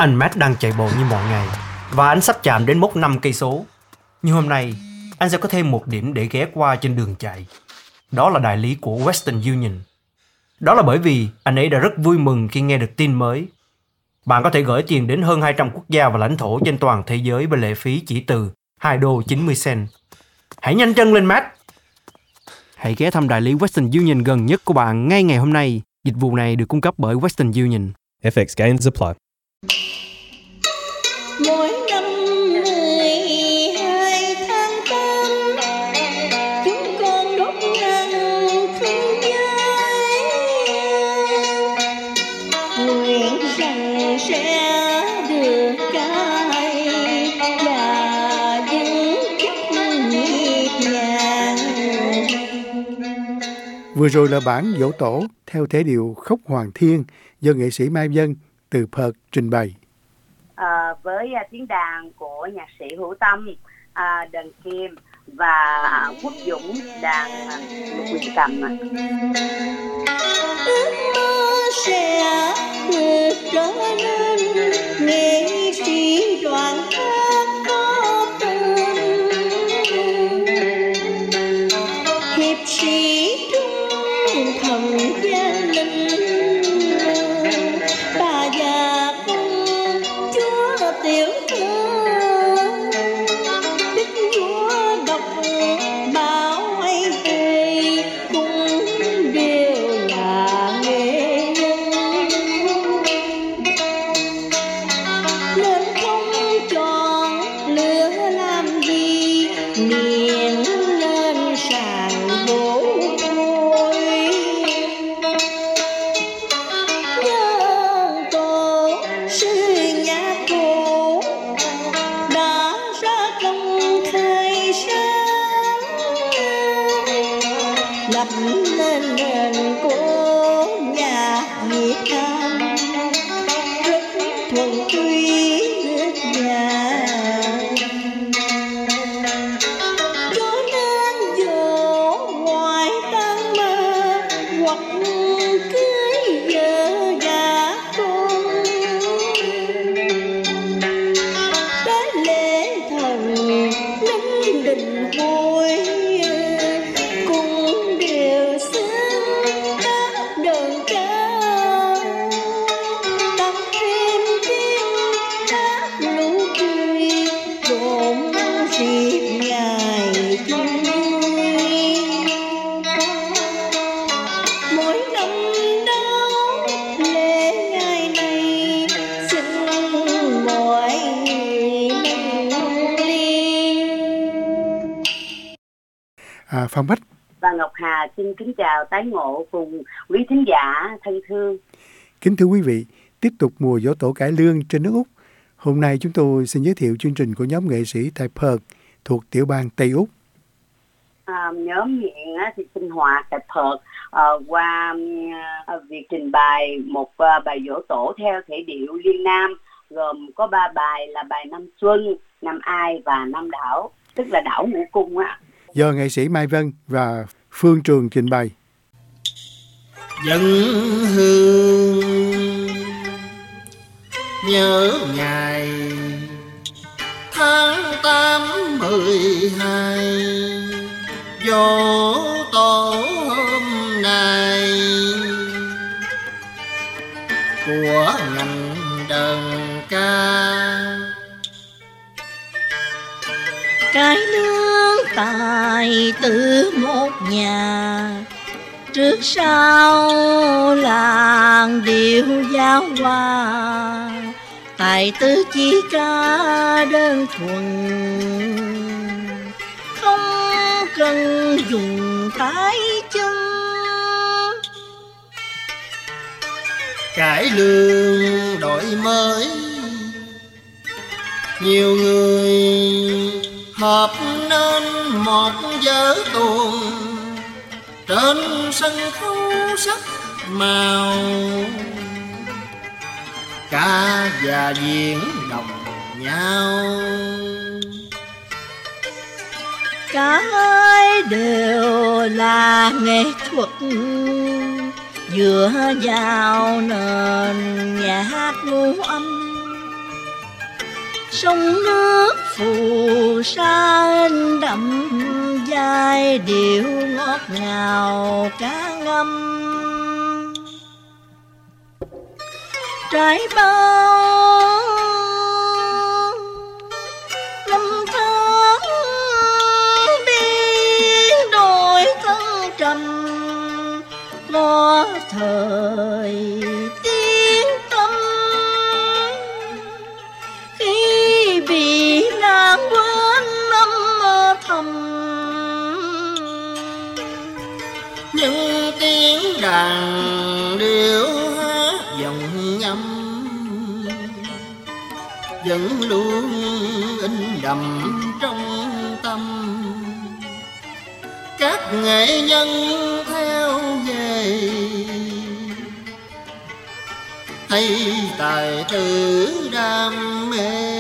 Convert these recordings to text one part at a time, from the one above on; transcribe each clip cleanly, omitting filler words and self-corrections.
Anh Matt đang chạy bộ như mọi ngày và anh sắp chạm đến mốc 5 cây số. Nhưng hôm nay, anh sẽ có thêm một điểm để ghé qua trên đường chạy. Đó là đại lý của Western Union. Đó là bởi vì anh ấy đã rất vui mừng khi nghe được tin mới. Bạn có thể gửi tiền đến hơn 200 quốc gia và lãnh thổ trên toàn thế giới với lệ phí chỉ từ $2.90. Hãy nhanh chân lên, Matt! Hãy ghé thăm đại lý Western Union gần nhất của bạn ngay ngày hôm nay. Dịch vụ này được cung cấp bởi Western Union. FX gains apply. Mỗi năm 12 tháng 8, chúng con đốt nhang thương nhớ, nguyện rằng sẽ được cai và vững chắc nhịp nhàng. Vừa rồi là bản dỗ tổ theo thể điệu Khóc Hoàng Thiên do nghệ sĩ Mai Vân từ Perth trình bày. Với tiếng đàn của nhạc sĩ Hữu Tâm, Đần Kim và Quốc Dũng đàn lục quyền cầm. Ước mơ sẽ được trở nên nghệ sĩ đoàn hát có tên, hiệp sĩ trung thần gia linh, bà già con chúa tiểu thư, đức vua độc bảo hay hề cũng đều là nghệ nhân, nên không chọn lựa làm gì, miệng lên sàn vỗ thôi. Nhân tổ sư nhạc cụ đã ra công khai sáng, lập nên nền của nhạc Việt Nam rất thuần túy nước nhà. Cho nên dù ngoài tan mơ hoặc cưới vợ gả con, tới lễ thần linh đình hội cũng đều xứng các đơn ca, tăng thêm tiếng hát nụ cười trộn dịp ngày chung vui. Mỗi năm đón lễ ngày này, xin mọi người nâng ly. Phan Bách, Và Ngọc Hà xin kính chào tái ngộ cùng quý thính giả thân thương. kính thưa quý vị, tiếp tục mùa dỗ tổ cải lương trên nước Úc. Hôm nay chúng tôi xin giới thiệu chương trình của nhóm nghệ sĩ tại Perth thuộc tiểu bang Tây Úc. Nhóm hiện thì sinh hoạt tại Perth qua việc trình bày một bài dỗ tổ theo thể điệu Liên Nam, gồm có 3 bài là bài Năm Xuân, Năm Ai và Năm Đảo, tức là đảo ngũ cung á. Do nghệ sĩ Mai Vân và Phương Trường trình bày. Dân hương nhớ ngày tháng 8/12, dỗ tổ hôm nay của ngành đờn ca. Cái nương tài từ một nhà, trước sau làng điệu giao hoa, tài tứ chỉ ca đơn thuần, không cần dùng tay chân. Cải lương đổi mới, nhiều người hợp nên một vở tuồng, trên sân khấu sắc màu, ca và diễn đồng nhau. Cả hai đều là nghệ thuật, dựa vào nền nhạc ngũ âm, sông nước phù sa đậm giai điệu ngọt ngào ca ngâm. Trải bao năm tháng biến đổi thăng trầm, lo thời tiếng tâm khi bị lãng quên âm thầm. Những tiếng đàn điệu hát giọng ngâm vẫn luôn in đậm trong tâm. Các nghệ nhân theo nghề hay tài tử đam mê.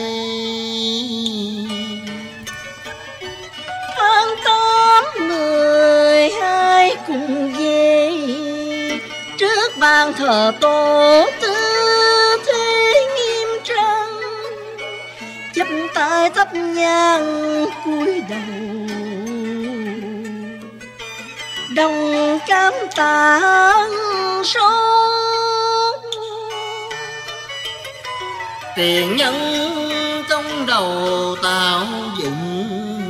Tháng 8 12 cùng về trước bàn thờ tổ tư thế nghiêm trang, chắp tay thắp nhang cúi đầu đồng cảm tạ sâu. Tiền nhân trong đầu tạo dựng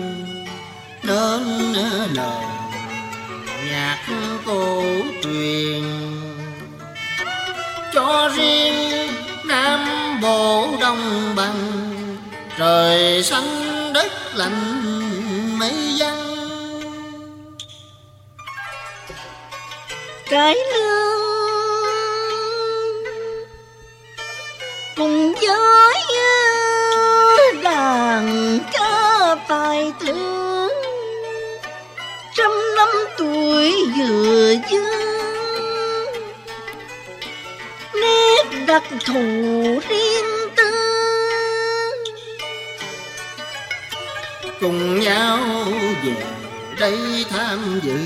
nên lời nhạc cổ truyền, cho riêng Nam Bộ Đông Bằng trời xanh đất lạnh mây vắng. Cái lương cùng với đàn ca tài tử, 100 năm tuổi vừa dương, nét đặc thù riêng tư. Cùng nhau về đây tham dự,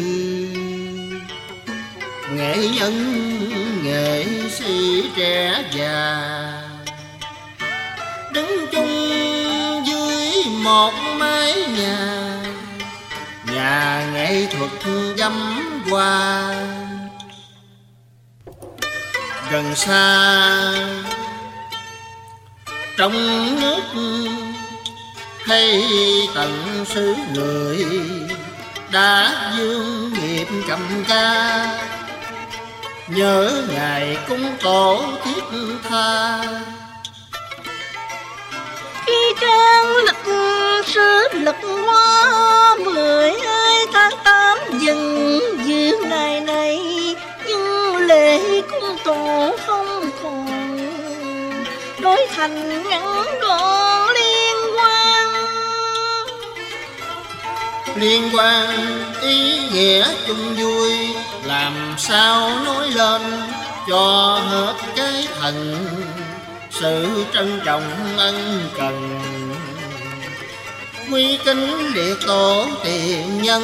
nghệ nhân nghệ sĩ trẻ già đứng chung dưới một mái nhà, nhà nghệ thuật dăm hoa. Gần xa trong nước hay tận xứ người đã dương nghiệp cầm ca, nhớ ngày cung tổ thiết tha. Khi trang lịch sử lật qua 12 tháng 8 dần dự ngày này, nhưng lễ cung tổ không còn, đổi thành ngắn gọn liên quan ý nghĩa chung vui, làm sao nói lên cho hết cái thần sự trân trọng ân cần, quy kính liệt tổ tiền nhân.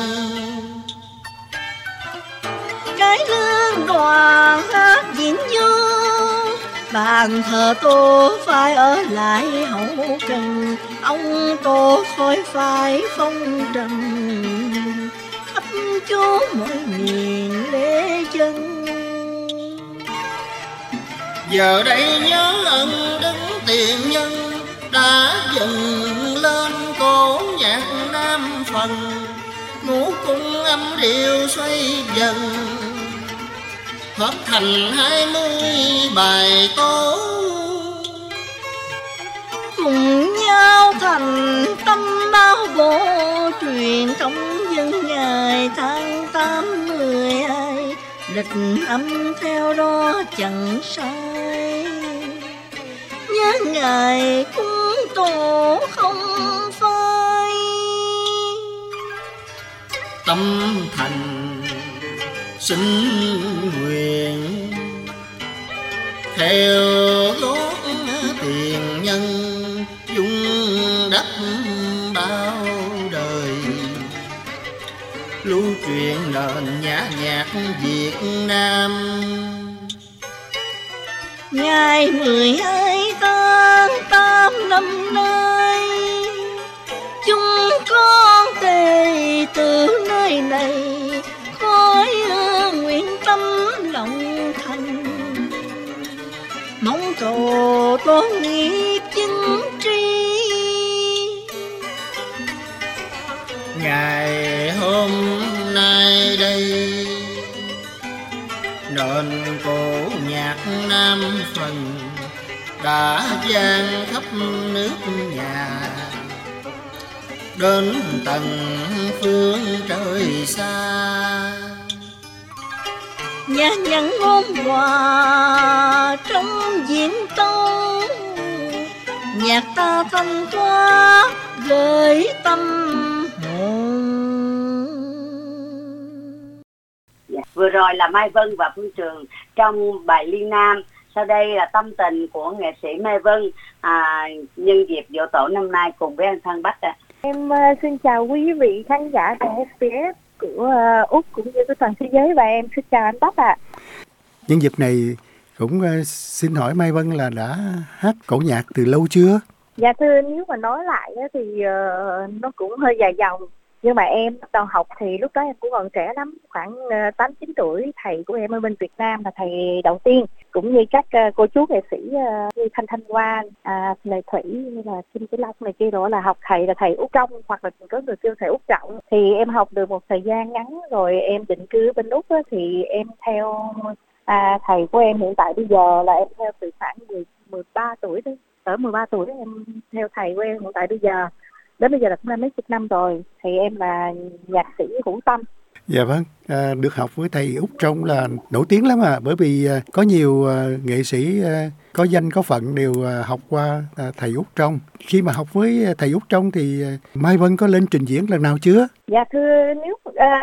Cái lương đoàn hát diễn du, bàn thờ Tô phải ở lại hậu trần, ông Tô khỏi phải phong trần, khắp chốn mọi miền lễ chân. Giờ đây nhớ ân đức tiền nhân đã dần lên cổ nhạc Nam phần, ngũ cung âm điệu xoay dần hợp thành 20 bài tố, cùng nhau thành tâm bao bộ truyền thống dân ngày tháng 8 12, lịch âm theo đó chẳng sai, nhớ ngày cúng tổ không phai. Tâm thành xin nguyện theo gót tiền nhân, dung đắp bao đời, lưu truyền nền nhạc Việt Nam. Ngày 12 tháng 8 năm nay, đồ tô nghiệp chứng tri. Ngày hôm nay đây nền cổ nhạc Nam Phần đã vang khắp nước nhà, đến tận phương trời xa. Nhà nhẫn ôn hòa trong diễn tấu, nhạc ta thanh thoát gửi tâm hồn. Vừa rồi là Mai Vân và Phương Trường trong bài Liên Nam. Sau đây là tâm tình của nghệ sĩ Mai Vân nhân dịp giỗ tổ năm nay cùng với anh Phan Bách ạ. Em xin chào quý vị khán giả của SBS của Úc cũng như của toàn thế giới, và em xin chào anh Bách ạ. Nhân dịp này cũng xin hỏi Mai Vân là đã hát cổ nhạc từ lâu chưa? Dạ thưa, nếu mà nói lại thì nó cũng hơi dài dòng. Nhưng mà em bắt đầu học thì lúc đó em cũng còn trẻ lắm, khoảng 8-9 tuổi. Thầy của em ở bên Việt Nam là thầy đầu tiên, cũng như các cô chú nghệ sĩ như Thanh Hoa, Lệ Thủy như là Kim Tử Long này kia, đó là học thầy là thầy Út Trong, hoặc là có người kêu thầy Út Trọng. Thì em học được một thời gian ngắn rồi em định cư ở bên Úc á, thì em theo thầy của em hiện tại bây giờ là em theo từ khoảng 13 tuổi đấy. Ở 13 tuổi em theo thầy của em hiện tại bây giờ. Đến bây giờ là cũng đã mấy chục năm rồi. Thì em là nhạc sĩ hữu tâm. Dạ vâng, được học với thầy Út Trong là nổi tiếng lắm bởi vì có nhiều nghệ sĩ có danh có phận đều học qua thầy Út Trong. Khi mà học với thầy Út Trong thì Mai Vân có lên trình diễn lần nào chưa? Dạ thưa, nếu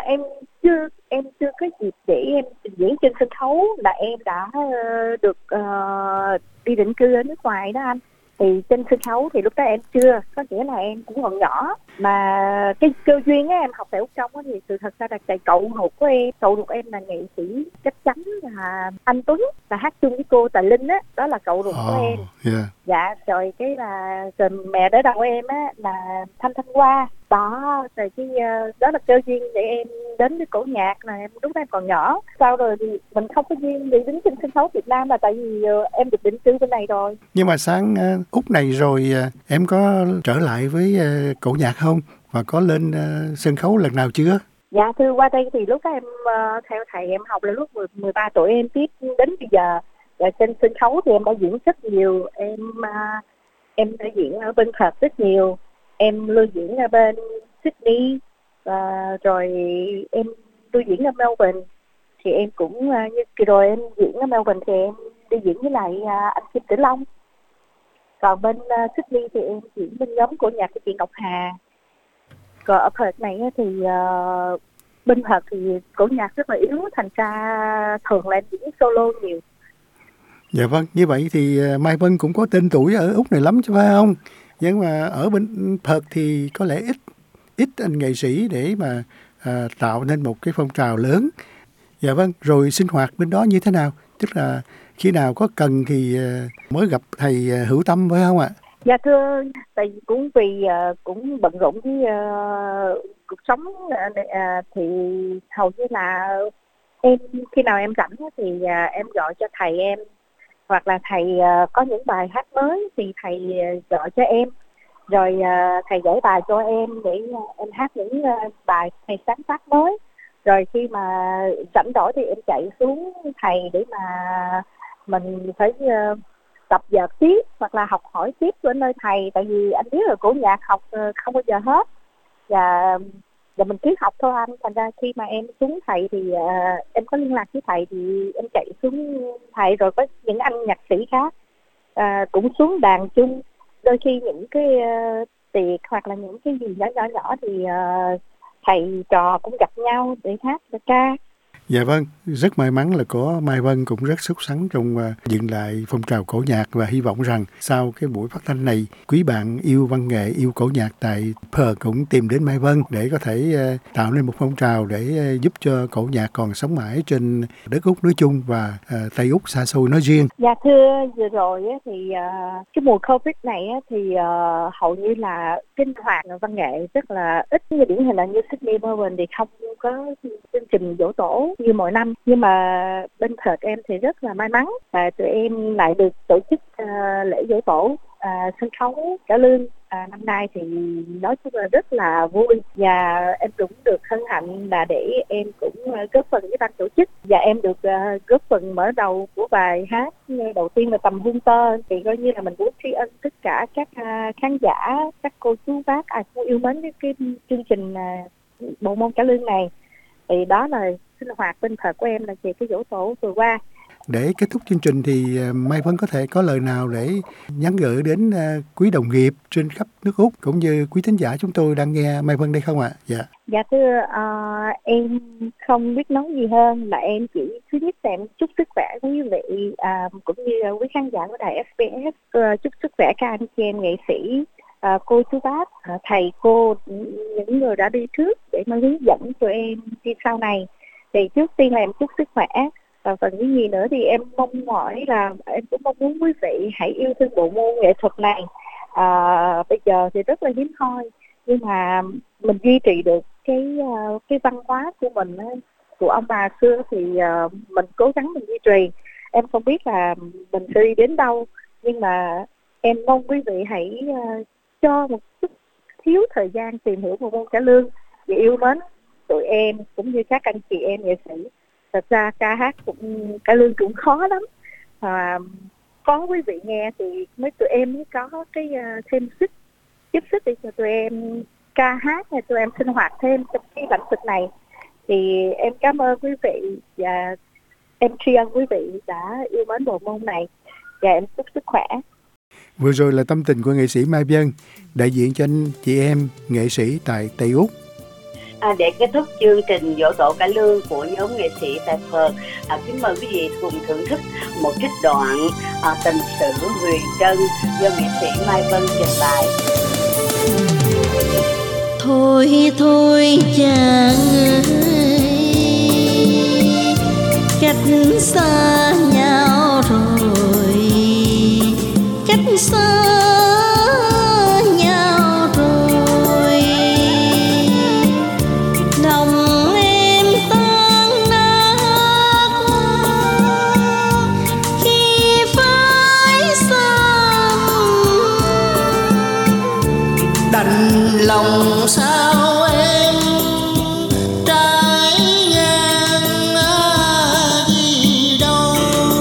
em chưa có dịp để em trình diễn trên sân khấu, là em đã được đi định cư ở nước ngoài đó anh. Thì trên sân khấu thì lúc đó em chưa, có nghĩa là em cũng còn nhỏ. Mà cái cơ duyên á, em học tại Úc Trong á, thì sự thật ra là cậu ruột em là nghệ sĩ chắc chắn là anh Tuấn, là hát chung với cô Tài Linh á, đó là cậu ruột của em. Yeah. Dạ, rồi cái là rồi mẹ đỡ đầu em á là Thanh Hoa. Đó, rồi cái đó là cơ duyên để em đến với cổ nhạc, là em lúc đó em còn nhỏ. Sau rồi thì mình không có duyên để đứng trên sân khấu Việt Nam, là tại vì em được định cư bên này rồi. Nhưng mà sang Úc này rồi em có trở lại với cổ nhạc không? Và có lên sân khấu lần nào chưa? Dạ thưa, qua đây thì lúc đó em theo thầy em học là lúc 13 tuổi em tiếp đến bây giờ. Và trên sân khấu thì em đã diễn rất nhiều. Em đã diễn ở bên Perth rất nhiều. Em lưu diễn ở bên Sydney, rồi em lưu diễn ở Melbourne. Thì em cũng như kỳ rồi em diễn ở Melbourne thì em đi diễn với lại anh Kim Tử Long. Còn bên Sydney thì em diễn bên nhóm của nhạc của chị Ngọc Hà. Còn ở Perth này thì bên Perth thì cổ nhạc rất là yếu, thành ra thường là em diễn solo nhiều. Dạ vâng, như vậy thì Mai Vân cũng có tên tuổi ở Úc này lắm chứ phải không? Nhưng mà ở bên Perth thì có lẽ ít anh nghệ sĩ để mà tạo nên một cái phong trào lớn. Dạ vâng, rồi sinh hoạt bên đó như thế nào? Tức là khi nào có cần thì mới gặp thầy Hữu Tâm phải không ạ? Dạ thưa, tại vì cũng vì cũng bận rộn với cuộc sống thì hầu như là em khi nào em rảnh thì em gọi cho thầy em, hoặc là thầy có những bài hát mới thì thầy gọi cho em, rồi thầy gửi bài cho em để em hát những bài thầy sáng tác mới. Rồi khi mà rảnh rỗi thì em chạy xuống thầy để mà mình phải tập dượt tiếp hoặc là học hỏi tiếp ở nơi thầy. Tại vì anh biết là cổ nhạc học không bao giờ hết, và mình cứ học thôi anh. Thành ra khi mà em xuống thầy thì em có liên lạc với thầy thì em chạy xuống thầy, rồi có những anh nhạc sĩ khác cũng xuống đàn chung. Đôi khi những cái tiệc hoặc là những cái gì nhỏ thì thầy trò cũng gặp nhau để hát để ca. Dạ vâng, rất may mắn là có Mai Vân cũng rất xuất sắc trong dựng lại phong trào cổ nhạc, và hy vọng rằng sau cái buổi phát thanh này, quý bạn yêu văn nghệ, yêu cổ nhạc tại Perth cũng tìm đến Mai Vân để có thể tạo nên một phong trào để giúp cho cổ nhạc còn sống mãi trên đất Úc nói chung và Tây Úc xa xôi nói riêng. Dạ thưa, vừa rồi thì cái mùa Covid này thì hầu như là sinh hoạt văn nghệ rất là ít, như điển hình là như Sydney, Melbourne thì không có chương trình giỗ tổ. như mọi năm. Nhưng mà bên Perth em thì rất là may mắn và tụi em lại được tổ chức lễ giỗ tổ sân khấu cải lương. Năm nay thì nói chung là rất là vui và em cũng được hân hạnh là để em cũng góp phần với ban tổ chức và em được góp phần mở đầu của bài hát đầu tiên là Tầm Hương Tơ. Thì coi như là mình cũng tri ân tất cả các khán giả, các cô chú bác ai cũng yêu mến cái chương trình bộ môn cải lương này. Thì đó là sinh hoạt bên Perth của em là về cái giỗ tổ vừa qua. Để kết thúc chương trình thì Mai Vân có thể có lời nào để nhắn gửi đến quý đồng nghiệp trên khắp nước Úc cũng như quý thính giả chúng tôi đang nghe Mai Vân đây không ạ? Dạ thưa, em không biết nói gì hơn là em chỉ thứ nhất là em chúc sức khỏe quý vị cũng như quý khán giả của đài SBS, chúc sức khỏe các anh chị em nghệ sĩ, cô chú bác, thầy cô, những người đã đi trước để mà hướng dẫn tụi em đi sau này. Thì trước tiên là em chúc sức khỏe. Và phần cái gì nữa thì em mong mỏi là em cũng mong muốn quý vị hãy yêu thương bộ môn nghệ thuật này. Bây giờ thì rất là hiếm hoi, nhưng mà mình duy trì được cái văn hóa của mình, của ông bà xưa thì mình cố gắng mình duy trì. Em không biết là mình sẽ đi đến đâu, nhưng mà em mong quý vị hãy cho một chút thiếu thời gian tìm hiểu bộ môn cải lương và yêu mến tụi em cũng như các anh chị em nghệ sĩ. Thật ra ca hát cũng cải lương cũng khó lắm, có quý vị nghe thì tụi em mới có cái thêm sức, giúp sức để cho tụi em ca hát hay tụi em sinh hoạt thêm trong cái lĩnh vực này. Thì em cảm ơn quý vị và em tri ân quý vị đã yêu mến bộ môn này và em chúc sức khỏe. Vừa rồi là tâm tình của nghệ sĩ Mai Vân, đại diện cho anh chị em nghệ sĩ tại Tây Úc. Để kết thúc chương trình giỗ tổ cải lương của nhóm nghệ sĩ tại Perth, kính mời quý vị cùng thưởng thức một trích đoạn tình sử huyền trân do nghệ sĩ Mai Vân trình bày. Thôi thôi chàng ơi, cách xa nhau rồi, cách xa nhau rồi, lòng em tan nát khi phải xa, đành lòng sao em trái ngang gì đâu,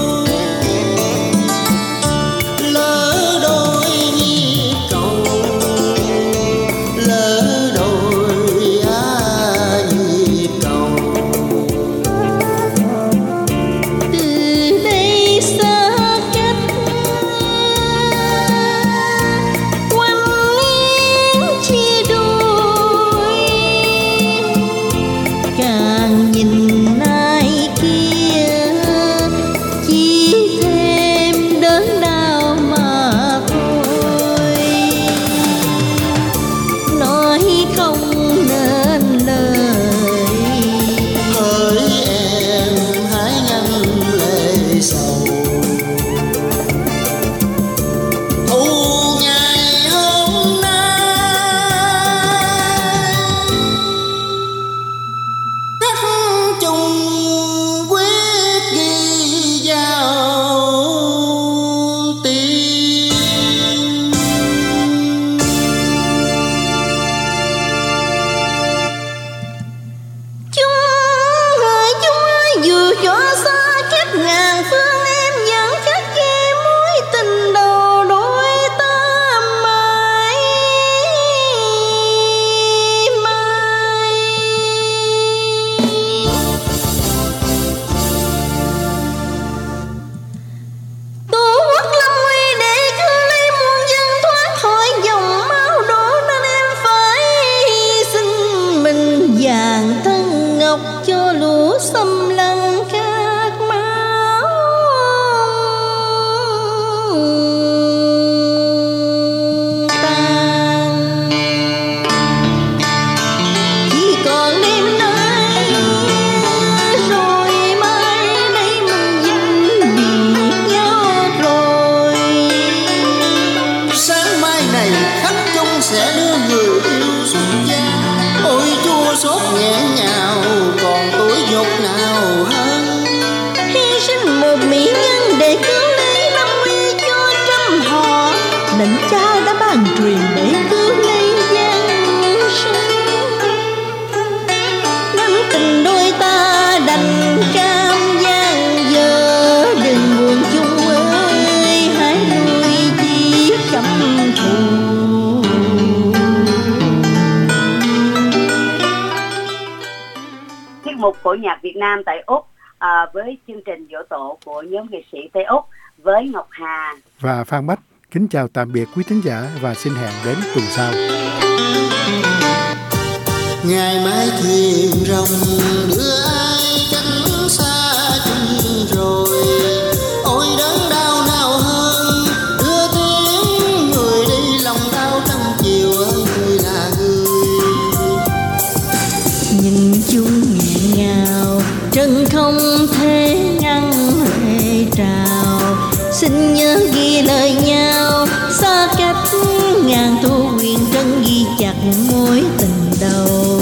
lỡ đôi nhịp cầu, lỡ đôi nhịp cầu. từ đây xa cách quanh liên chia đôi, càng nhìn ai kia chỉ thêm đớn đau mà thôi, nói không nên lời. Hỡi em hãy ngăn lệ sầu, thu ngày hôm nay cách chung quyết ghi vào tim. Chúng ơi dù cho xa cách ngàn phương, em vẫn khắc ghi mối tình đầu đôi ta mãi mãi. Tổ quốc lâm nguy để cứu lấy muôn dân thoát khỏi dòng máu đổ, nên em phải hy sinh mình vàng thân ngọc cho lũ xâm lăng khát máu tàn. Chỉ còn đêm nay rồi mai đây mình vĩnh biệt nhau rồi. Sáng mai này khắc chung sẽ đưa người yêu xuất gia, ôi chua xót nghẹn ngào còn tuổi dột nào lệnh cha đã ban truyền để cứu lấy gian sinh, nên tình đôi ta đành cam gian giờ. Đừng buồn chung ơi, hãy nuôi chi căm thù. Tiết mục cổ nhạc Việt Nam tại Úc với chương trình giỗ tổ của nhóm nghệ sĩ Tây Úc với Ngọc Hà và Phan Bách kính chào tạm biệt quý thính giả và xin hẹn đến tuần sau. Ngày mai thuyền rồng đưa ai cánh xa chân rồi, ôi đớn đau nào hơn đưa tiếng người đi lòng đau trăm chiều ơi người là người. Nhìn chung nghẹn ngào chân không thể ngăn lệ trào, xin nhớ ghi lời nhau xa cách ngàn thu huyền trân, ghi chặt mối tình đầu.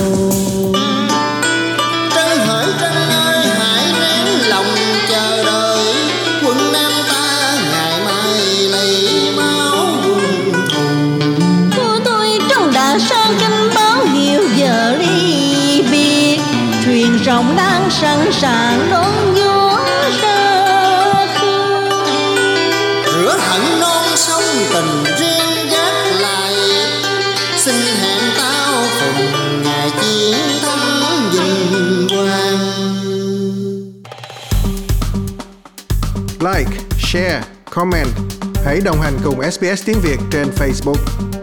Trân hỡi Trân ơi hãy nén lòng chờ đợi, quân Nam ta ngày mai lấy máu quân thù. Cô tôi Trân đã sang canh báo hiệu giờ ly biệt, thuyền rồng đang sẵn sàng đón gió ra khơi. Rửa hận non sông tình riêng gác lại, xin hẹn tao cùng ngày chiến thắng vinh quang. Like, share, comment. Hãy đồng hành cùng SBS tiếng Việt trên Facebook.